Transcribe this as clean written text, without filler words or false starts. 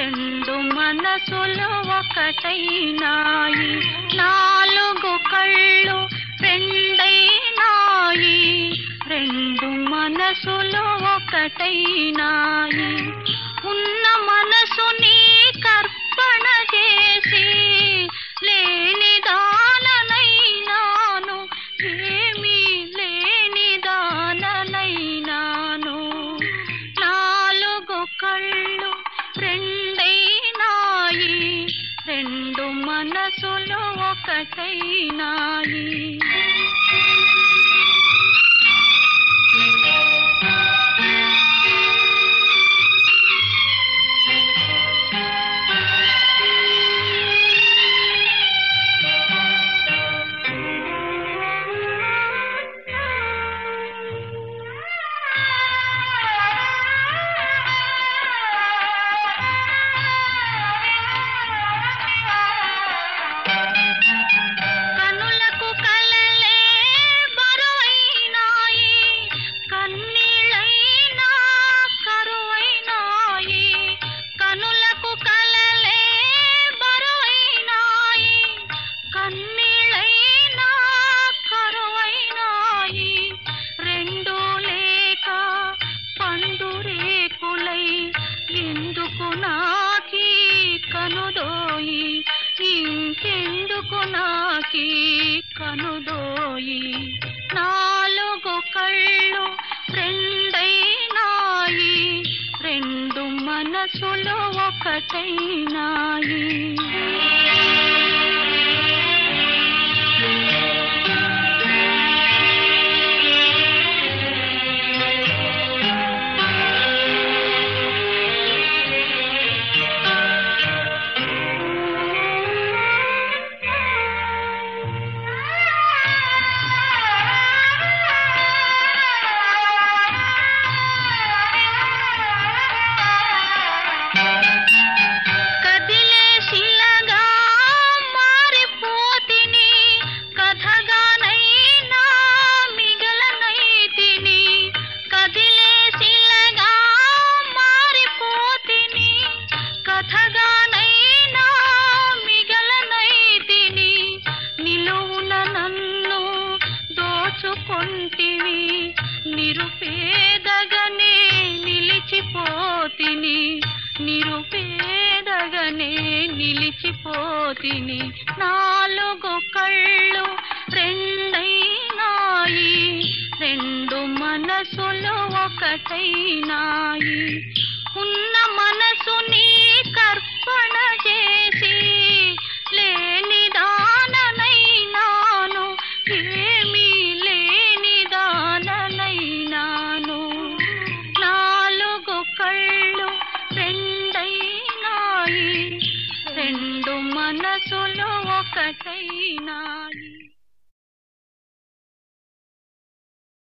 రెండు మనసులు ఒకటైనాయి, నాలుగు కళ్ళు రెండైనాయి, రెండు మనసులు ఒకటైనాయి. ఉన్న మనసుని కర్పణ చేసి లేని దాననైనాను, ఏమీ లేని దాననైనాను. నాలుగు కళ్ళు రెండైనాయి, రెండు మనసులు ఒకటైనాయి. ఇంకెందుకు నాకీ కనుదోయి. నాలుగు కళ్ళు రెండైనాయి, రెండు మనసులు ఒకటైనాయి. నిరుపేదగనే నిలిచిపోతిని, నిరుపేదగనే నిలిచిపోతిని. నాలుగు కళ్ళు రెండైనాయి, రెండు మనసులు ఒకటైనాయి. ఉన్న మనసుని కర్పణ చేసి లేని దాననైనాను, ఏమీ లేని దాననైనాను. నాలుగు కళ్ళు రెండైనాయి, రెండు మనసులు ఒకటైనాయి.